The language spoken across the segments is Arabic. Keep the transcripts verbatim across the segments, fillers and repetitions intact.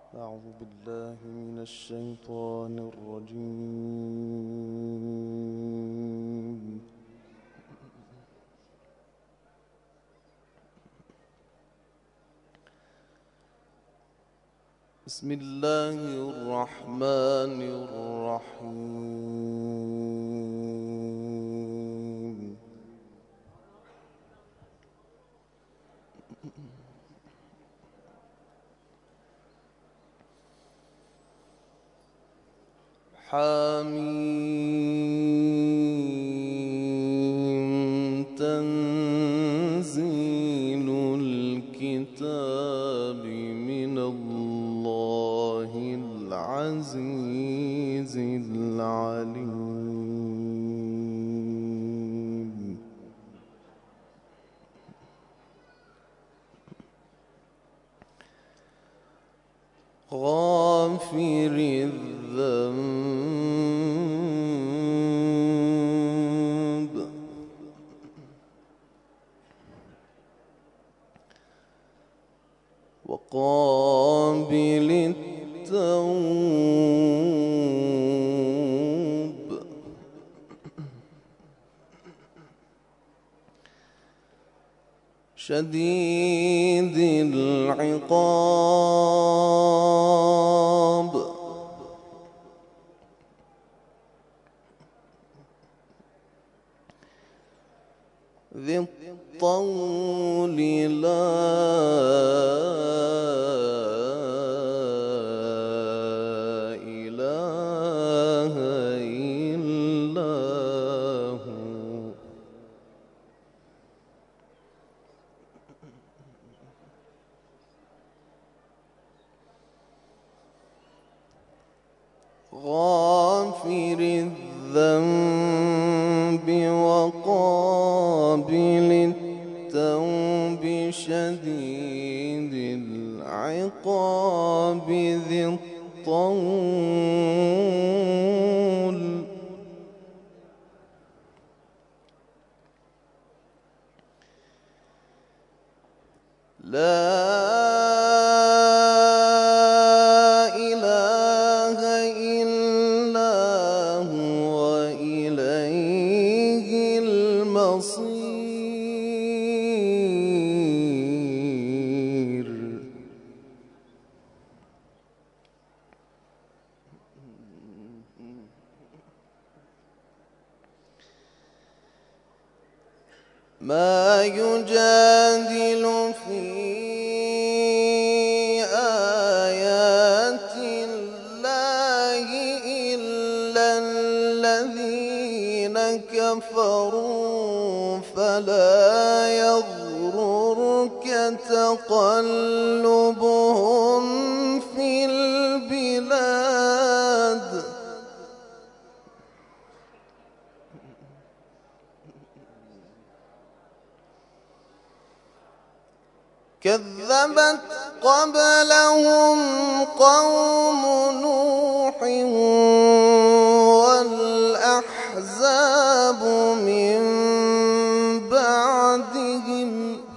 أعوذ بالله من الشيطان الرجيم. بسم الله الرحمن الرحيم. حميم تنزيل الكتاب من الله العزيز العليم. غافر الذنب وقابل التوب شديد العقاب ذي الطول لا إله إلا هو. غافر الذنب وقابل التوب شديد العقاب ذي الطول لا المصير. ما يجادل في آيات الله إلا الذين كفروا فلا يغررك تقلبهم في البلاد. كذبت قبلهم قوم نوح والأحزاب من بعدهم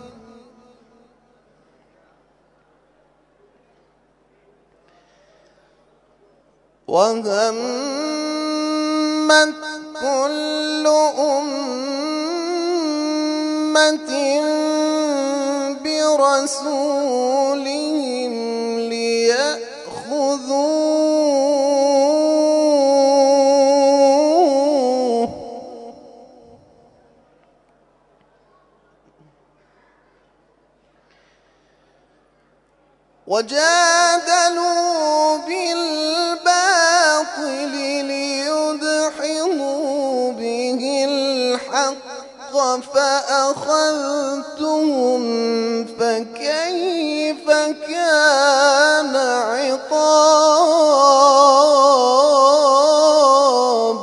وهمت كل أمة برسولهم ليأخذوه وجادلوا بالباطل ليدحضوا به الحق فأخذتهم فكيف كان عقاب.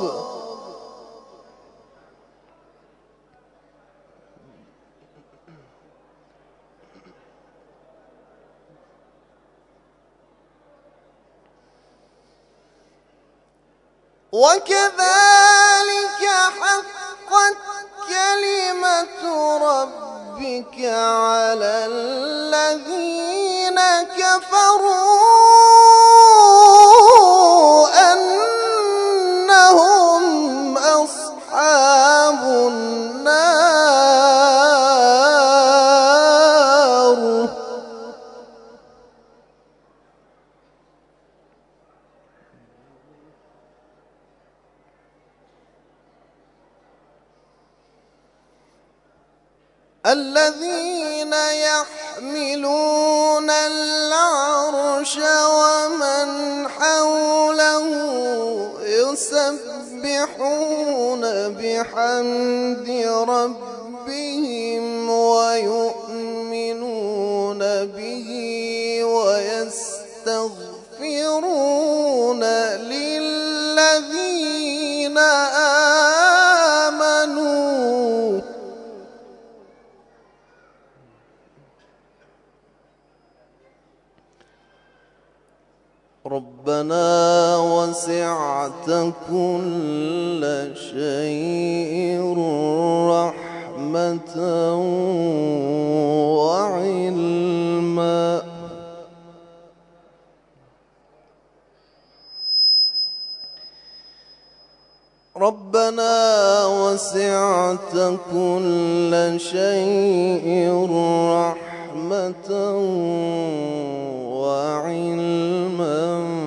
وكذلك حقت كلمة ربك على الذين كفروا الذين يحملون العرش ومن حوله يسبحون بحمد ربهم ويؤمنون به ويستغفرون للذين آمنوا ربنا وسعت كل شيء رحمة وعلما ربنا وسعت كل شيء رحمة وعلما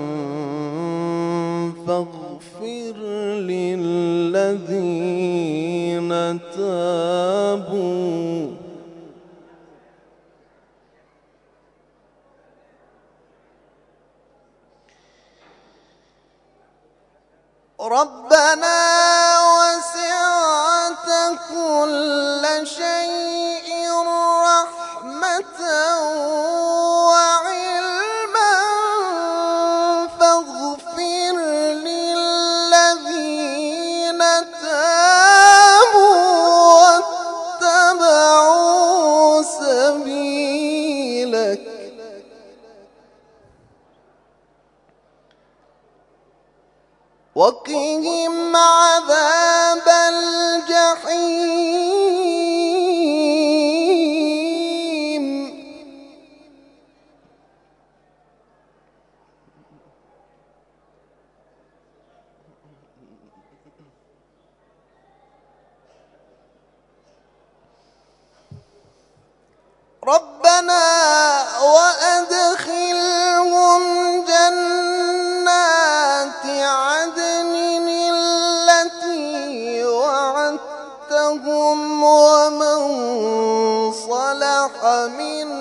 فاغفر للذين تابوا ربنا وسعت كل شيء رحمة وعلما فاغفر للذين تابوا واتبعوا سبيلك وقهم عذاب الجحيم ربنا وأدخلهم جنات عدن التي وعدتهم ومن صلح من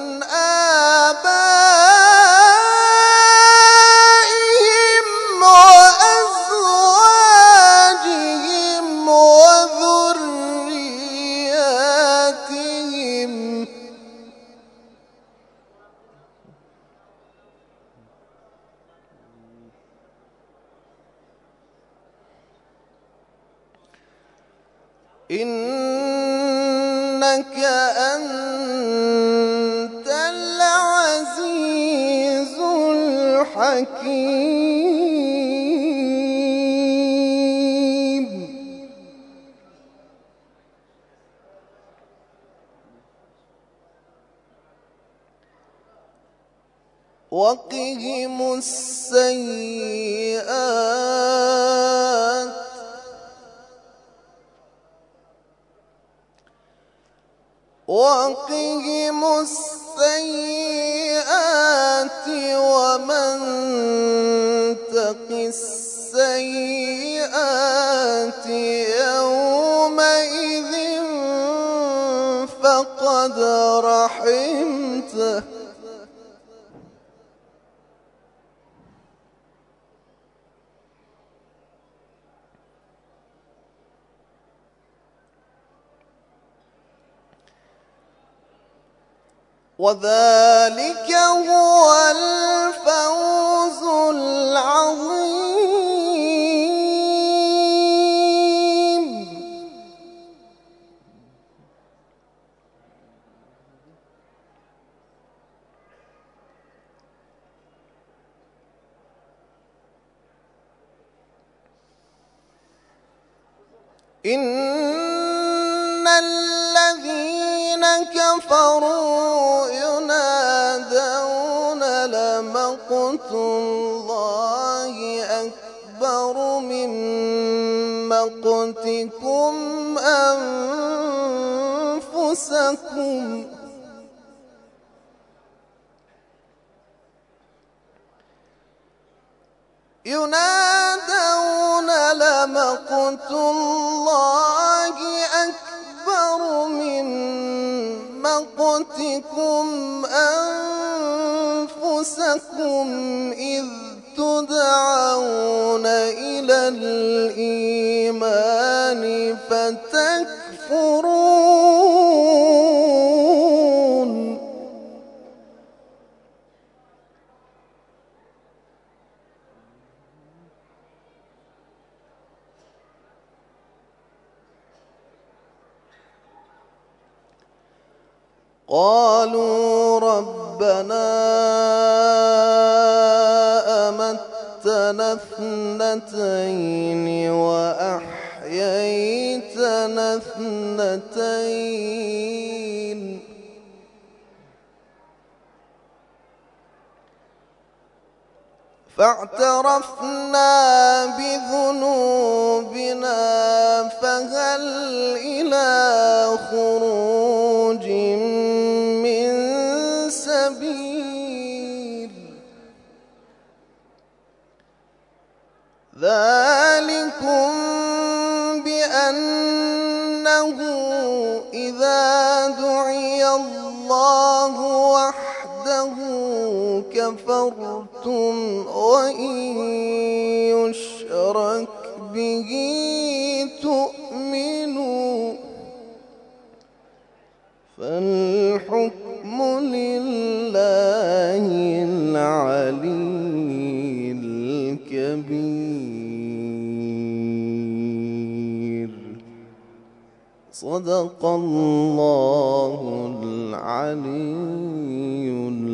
آبائهم وأزواجهم وذرياتهم إنك أنت العزيز الحكيم وقهم السيئات وقهم السيئات ومن تق السيئات يومئذ فقد رحمته وذلك هو الفوز العظيم إن الذين كفروا ينادون لمقت الله أكبر من مقتكم أنفسكم ينادون لمقت الله أكبر من أنفسكم إذ تدعون إلى الإيمان فتكفرون قالوا ربنا أمتنا اثنتين وأحييتنا اثنتين فاعترفنا بذنوبنا فهل إلى خروج من سبيل ذلكم بأنه إذا دعي الله وحده كفرتم وإن يشرك به تؤمنوا فالحكم لله العلي الكبير صدق الله العلي